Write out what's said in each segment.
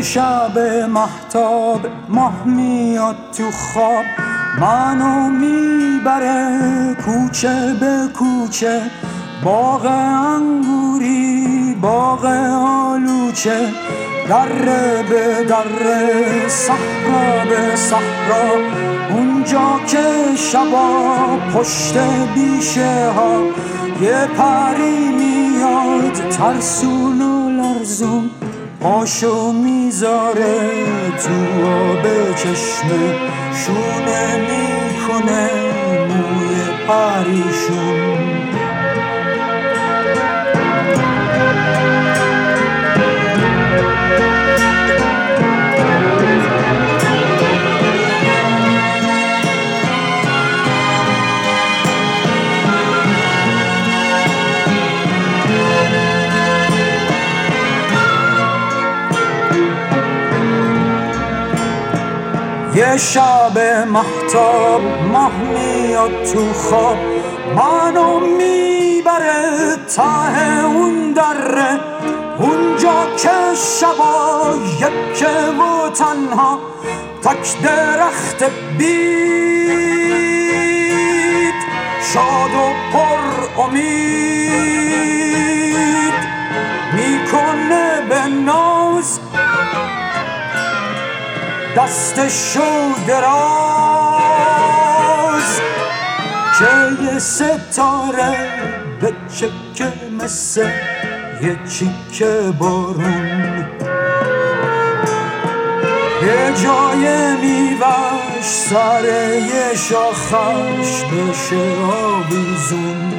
یه شب مهتاب ماه میاد تو خواب، منو میبره کوچه به کوچه، باغ انگوری باغ آلوچه، دره به دره صحرا به صحرا، اونجا که شبا پشت بیشه ها یه پری میاد ترسون و لرزون، پاشو میذاره تو آب چشمه، شونه میکنه موی پریشون. یه شب مهتاب ماه میاد تو خواب، منو میبره ته اون دره، اونجا که شبا یکه و تنها، تک درخت بید شاد و پر امید، میکنه به ناز دستشو دراز، که یه ستاره به چکه مثل یه چیکه بارون، یه جای میوش سر یه شاخش بشه آویزون.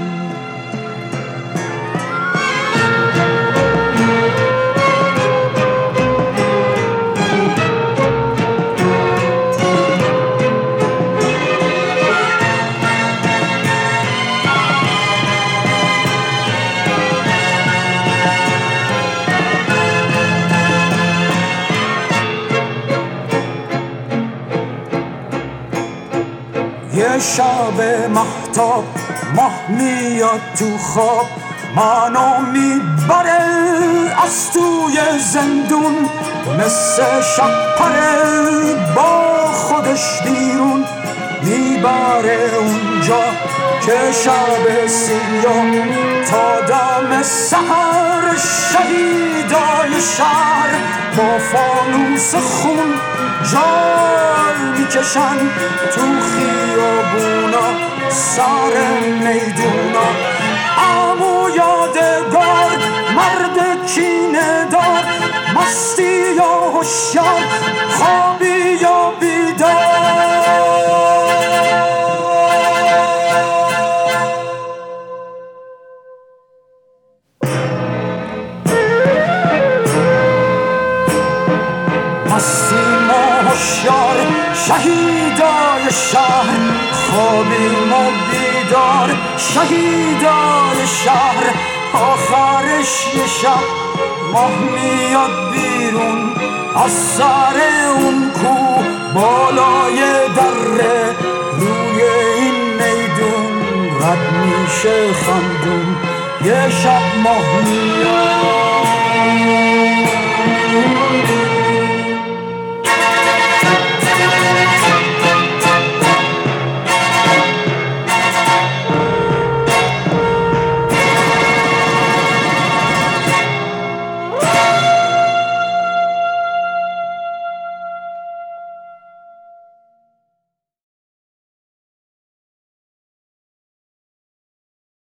یه شب مهتاب ماه میاد تو خواب، منو میبره از توی زندون، مثل شپره با خودش بیرون، میبره اونجا که شب سیاه تا دم سحر شهیدای شهر با فانوس خون جال میکشن تو خیابونا سر میدونا. عمو یادگار مرد کینه دار، مستی یا هوشیار خوابی یا بیدار. هستیم و هوشیار شهیدای شهر، خوابیم و بیدار شهیدای شهر. آخرش یه شب ماه میاد بیرون از سر اون کو بالای دره، روی این میدون رد میشه خندون. یه شب ماه میاد